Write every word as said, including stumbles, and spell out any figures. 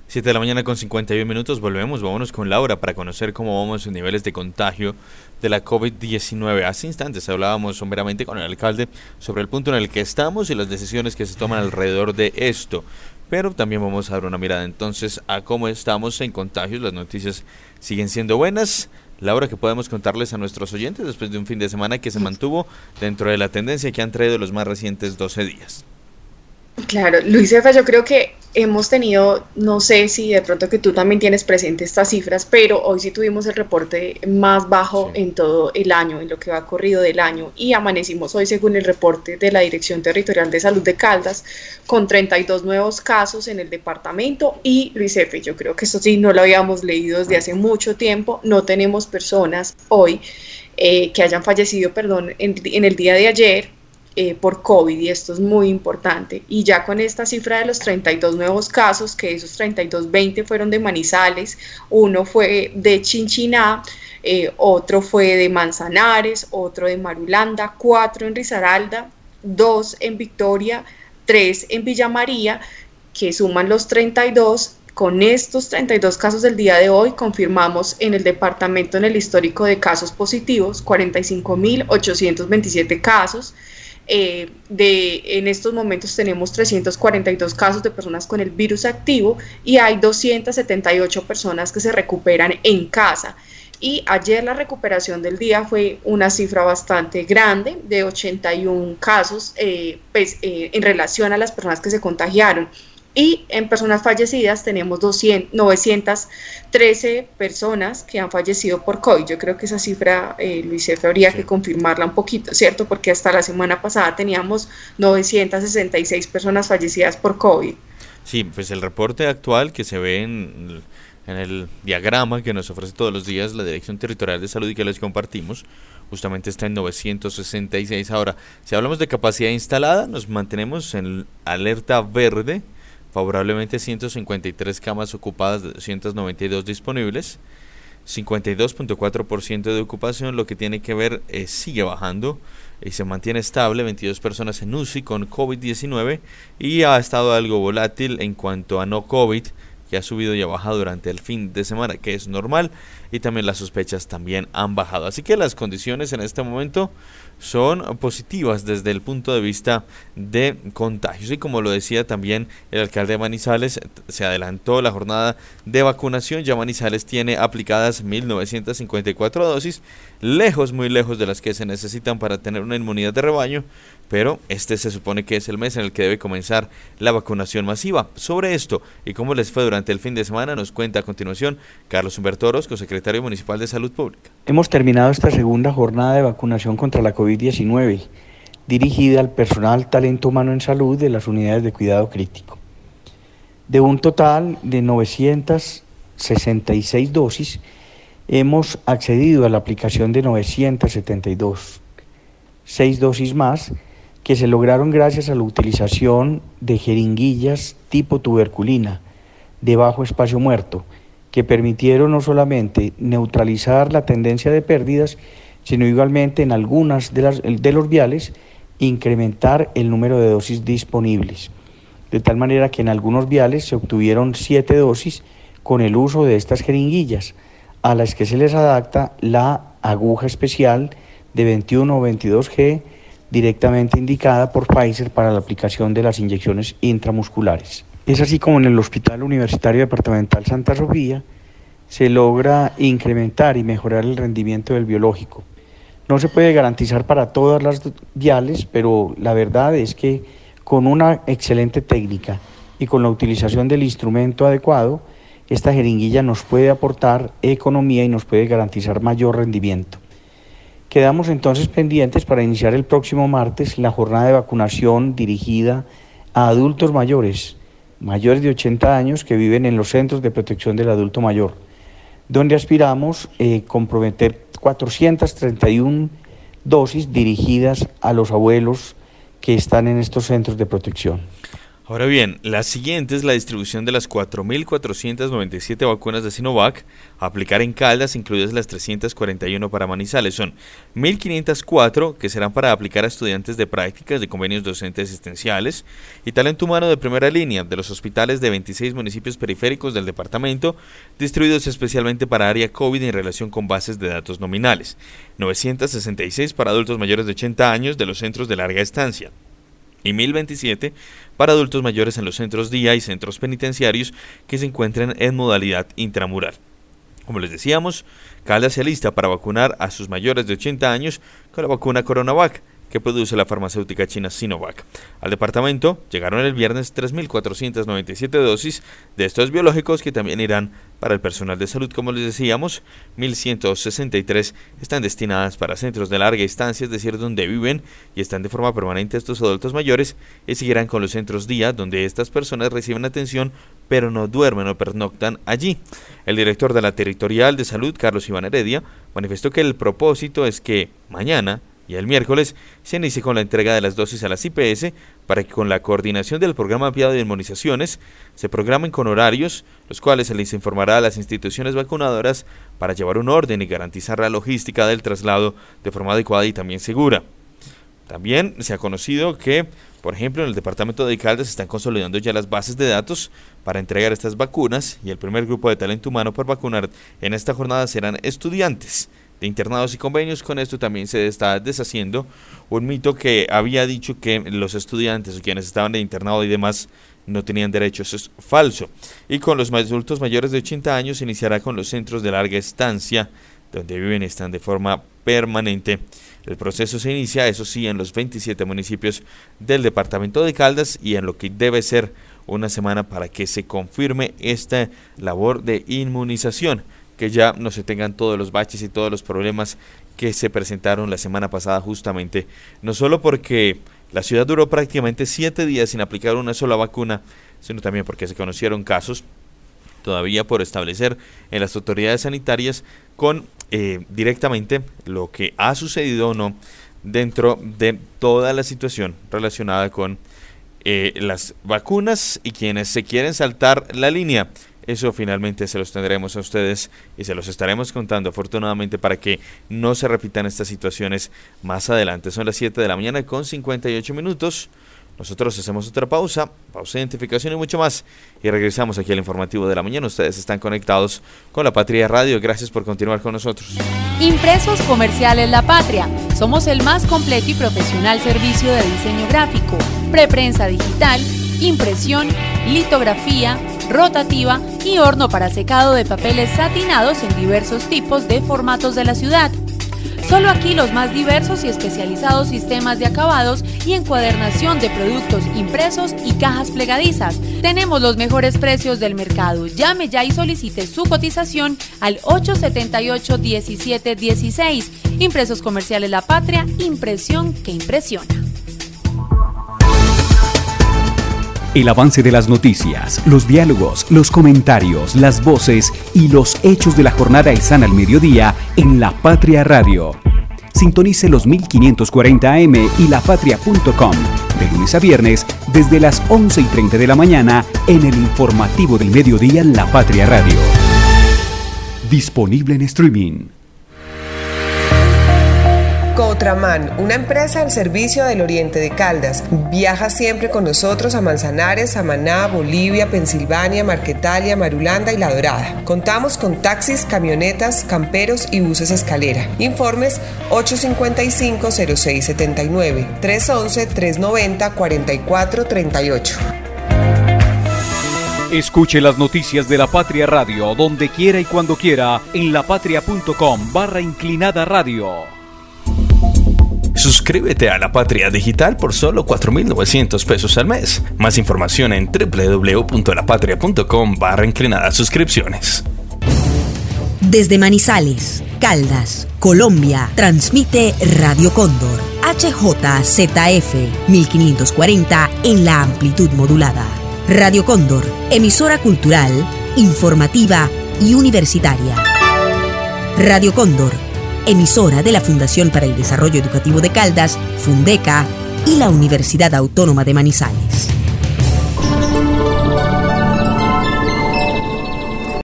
siete de la mañana con cincuenta y uno minutos, volvemos, vámonos con Laura para conocer cómo vamos en niveles de contagio de la COVID diecinueve. Hace instantes hablábamos someramente con el alcalde sobre el punto en el que estamos y las decisiones que se toman alrededor de esto, pero también vamos a dar una mirada entonces a cómo estamos en contagios. Las noticias siguen siendo buenas. Laura, ¿qué podemos contarles a nuestros oyentes después de un fin de semana que se mantuvo dentro de la tendencia que han traído los más recientes doce días? Claro, Luis Efa, yo creo que hemos tenido, no sé si de pronto que tú también tienes presente estas cifras, pero hoy sí tuvimos el reporte más bajo sí. en todo el año, en lo que va corrido del año, y amanecimos hoy, según el reporte de la Dirección Territorial de Salud de Caldas, con treinta y dos nuevos casos en el departamento. Y Luis Efa, yo creo que eso sí no lo habíamos leído desde hace mucho tiempo, no tenemos personas hoy eh, que hayan fallecido, perdón, en, en el día de ayer, Eh, por COVID, y esto es muy importante. Y ya con esta cifra de los treinta y dos nuevos casos, que esos treinta y dos, veinte fueron de Manizales, uno fue de Chinchiná, eh, otro fue de Manzanares, otro de Marulanda, cuatro en Risaralda, dos en Victoria, tres en Villa María, que suman los treinta y dos. Con estos treinta y dos casos del día de hoy, confirmamos en el departamento, en el histórico de casos positivos, cuarenta y cinco mil ochocientos veintisiete casos. Eh, de, en estos momentos tenemos trescientos cuarenta y dos casos de personas con el virus activo y hay doscientas setenta y ocho personas que se recuperan en casa. Y ayer la recuperación del día fue una cifra bastante grande, de ochenta y uno casos eh, pues, eh, en relación a las personas que se contagiaron. Y en personas fallecidas tenemos doscientas, novecientas trece personas que han fallecido por COVID. Yo creo que esa cifra, eh, Luis Efe, habría sí. que confirmarla un poquito, ¿cierto? Porque hasta la semana pasada teníamos novecientas sesenta y seis personas fallecidas por COVID. Sí, pues el reporte actual que se ve en, en el diagrama que nos ofrece todos los días la Dirección Territorial de Salud y que les compartimos, justamente está en novecientos sesenta y seis. Ahora, si hablamos de capacidad instalada, nos mantenemos en alerta verde, favorablemente ciento cincuenta y tres camas ocupadas de doscientas noventa y dos disponibles, cincuenta y dos punto cuatro por ciento de ocupación. Lo que tiene que ver eh, sigue bajando y se mantiene estable, veintidós personas en U C I con COVID diecinueve, y ha estado algo volátil en cuanto a no COVID, que ha subido y ha bajado durante el fin de semana, que es normal, y también las sospechas también han bajado. Así que las condiciones en este momento son positivas desde el punto de vista de contagios. Y como lo decía también el alcalde de Manizales, se adelantó la jornada de vacunación. Ya Manizales tiene aplicadas mil novecientas cincuenta y cuatro dosis, lejos, muy lejos de las que se necesitan para tener una inmunidad de rebaño, pero este se supone que es el mes en el que debe comenzar la vacunación masiva. Sobre esto y cómo les fue durante el fin de semana, nos cuenta a continuación Carlos Humberto Orozco, secretario municipal de Salud Pública. Hemos terminado esta segunda jornada de vacunación contra la COVID diecinueve, dirigida al personal talento humano en salud de las unidades de cuidado crítico. De un total de novecientas sesenta y seis dosis, hemos accedido a la aplicación de novecientas setenta y dos, seis dosis más, que se lograron gracias a la utilización de jeringuillas tipo tuberculina de bajo espacio muerto, que permitieron no solamente neutralizar la tendencia de pérdidas, sino igualmente en algunas de, las, de los viales incrementar el número de dosis disponibles, de tal manera que en algunos viales se obtuvieron siete dosis con el uso de estas jeringuillas, a las que se les adapta la aguja especial de veintiuno o veintidós G, directamente indicada por Pfizer para la aplicación de las inyecciones intramusculares. Es así como en el Hospital Universitario Departamental Santa Sofía se logra incrementar y mejorar el rendimiento del biológico. No se puede garantizar para todas las viales, pero la verdad es que con una excelente técnica y con la utilización del instrumento adecuado, esta jeringuilla nos puede aportar economía y nos puede garantizar mayor rendimiento. Quedamos entonces pendientes para iniciar el próximo martes la jornada de vacunación dirigida a adultos mayores, mayores de ochenta años que viven en los centros de protección del adulto mayor, donde aspiramos eh, comprometer cuatrocientas treinta y una dosis dirigidas a los abuelos que están en estos centros de protección. Ahora bien, la siguiente es la distribución de las cuatro mil cuatrocientas noventa y siete vacunas de Sinovac a aplicar en Caldas, incluidas las trescientas cuarenta y uno para Manizales. Son mil quinientas cuatro que serán para aplicar a estudiantes de prácticas de convenios docentes asistenciales y talento humano de primera línea de los hospitales de veintiséis municipios periféricos del departamento, distribuidos especialmente para área COVID en relación con bases de datos nominales. novecientas sesenta y seis para adultos mayores de ochenta años de los centros de larga estancia y mil veintisiete para adultos mayores en los centros día y centros penitenciarios que se encuentren en modalidad intramural. Como les decíamos, Caldas se alista para vacunar a sus mayores de ochenta años con la vacuna Coronavac, que produce la farmacéutica china Sinovac. Al departamento llegaron el viernes tres mil cuatrocientas noventa y siete dosis de estos biológicos que también irán para el personal de salud. Como les decíamos, mil ciento sesenta y tres están destinadas para centros de larga estancia, es decir, donde viven y están de forma permanente estos adultos mayores, y seguirán con los centros día, donde estas personas reciben atención pero no duermen o pernoctan allí. El director de la Territorial de Salud, Carlos Iván Heredia, manifestó que el propósito es que mañana y el miércoles se inicie con la entrega de las dosis a las I P S para que con la coordinación del programa ampliado de inmunizaciones se programen con horarios, los cuales se les informará a las instituciones vacunadoras para llevar un orden y garantizar la logística del traslado de forma adecuada y también segura. También se ha conocido que, por ejemplo, en el departamento de Caldas se están consolidando ya las bases de datos para entregar estas vacunas y el primer grupo de talento humano por vacunar en esta jornada serán estudiantes de internados y convenios. Con esto también se está deshaciendo un mito que había dicho que los estudiantes o quienes estaban de internado y demás no tenían derecho. Eso es falso. Y con los adultos mayores de ochenta años se iniciará con los centros de larga estancia, donde viven y están de forma permanente. El proceso se inicia, eso sí, en los veintisiete municipios del departamento de Caldas y en lo que debe ser una semana para que se confirme esta labor de inmunización, que ya no se tengan todos los baches y todos los problemas que se presentaron la semana pasada, justamente, no solo porque la ciudad duró prácticamente siete días sin aplicar una sola vacuna, sino también porque se conocieron casos todavía por establecer en las autoridades sanitarias con eh, directamente lo que ha sucedido o no dentro de toda la situación relacionada con eh, las vacunas y quienes se quieren saltar la línea. Eso finalmente se los tendremos a ustedes y se los estaremos contando afortunadamente para que no se repitan estas situaciones más adelante. Son las siete de la mañana con cincuenta y ocho minutos. Nosotros hacemos otra pausa, pausa de identificación y mucho más. Y regresamos aquí al informativo de la mañana. Ustedes están conectados con La Patria Radio. Gracias por continuar con nosotros. Impresos Comerciales La Patria. Somos el más completo y profesional servicio de diseño gráfico, preprensa digital, impresión, litografía, rotativa y horno para secado de papeles satinados en diversos tipos de formatos de la ciudad. Solo aquí los más diversos y especializados sistemas de acabados y encuadernación de productos impresos y cajas plegadizas. Tenemos los mejores precios del mercado. Llame ya y solicite su cotización al ocho setenta y ocho, diecisiete dieciséis. Impresos Comerciales La Patria, impresión que impresiona. El avance de las noticias, los diálogos, los comentarios, las voces y los hechos de la jornada están al mediodía en La Patria Radio. Sintonice los mil quinientos cuarenta A M y lapatria punto com de lunes a viernes desde las once y treinta de la mañana en el informativo del mediodía La Patria Radio. Disponible en streaming. Cotraman, una empresa al servicio del oriente de Caldas. Viaja siempre con nosotros a Manzanares, Samaná, Bolivia, Pensilvania, Marquetalia, Marulanda y La Dorada. Contamos con taxis, camionetas, camperos y buses escalera. Informes ocho cinco cinco, cero seis siete nueve, tres once, tres noventa, cuarenta y cuatro treinta y ocho. Escuche las noticias de La Patria Radio donde quiera y cuando quiera en lapatria punto com barra inclinada radio. Suscríbete a La Patria Digital por solo cuatro mil novecientos pesos al mes. Más información en doble u doble u doble u punto lapatria punto com barra inclinada suscripciones. Desde Manizales, Caldas, Colombia, transmite Radio Cóndor, H J Z F mil quinientos cuarenta en la amplitud modulada. Radio Cóndor, emisora cultural, informativa y universitaria. Radio Cóndor, emisora de la Fundación para el Desarrollo Educativo de Caldas, Fundeca, y la Universidad Autónoma de Manizales.